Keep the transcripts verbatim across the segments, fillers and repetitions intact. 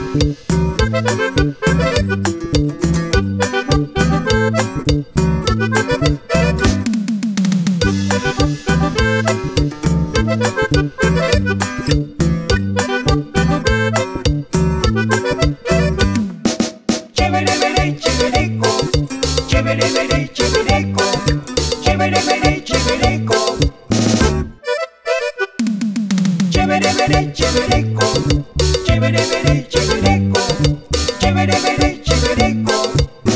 Chévere, veré, chévereco, chévere, veré, chévereco, chévere, veré, chévereco, chévere, veré, chévereco, chévere, veré, chévereco, chévere, veré, chévereco.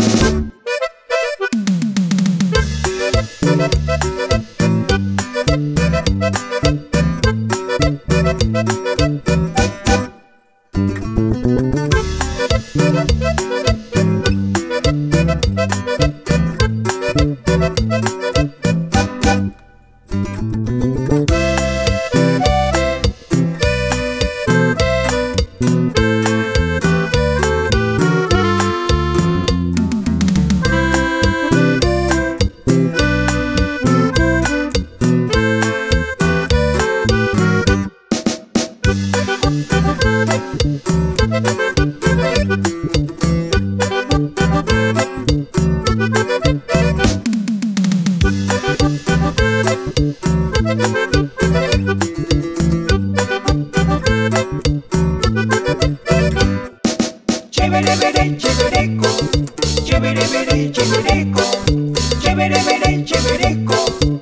Chévere, veré, chévereco, chévere, veré, chévereco, chévere, veré, chévereco,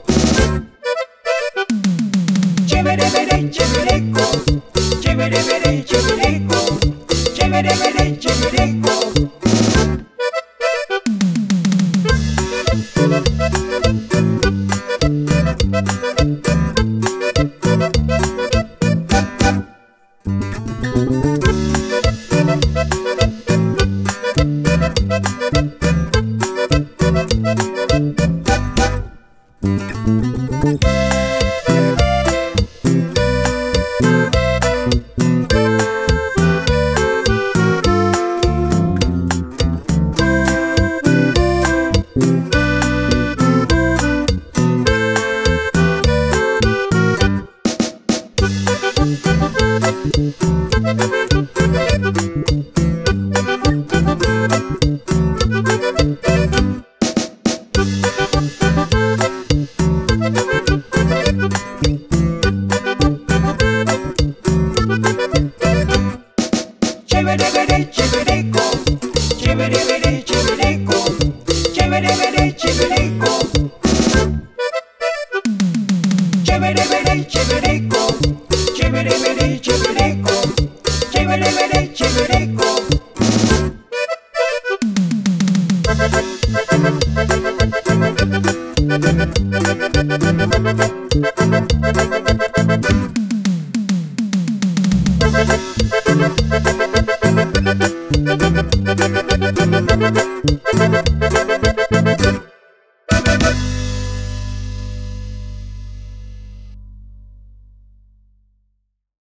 chévere, veré, chévereco, chévere, veré, chévereco, chévere, veré, chévereco. Chévere, veré, chévereco, chévere, veré, chévereco, chévere, veré, chévereco, chévere, veré, chévereco, chévere, veré, chévereco, chévere, veré, chévereco. Thank you.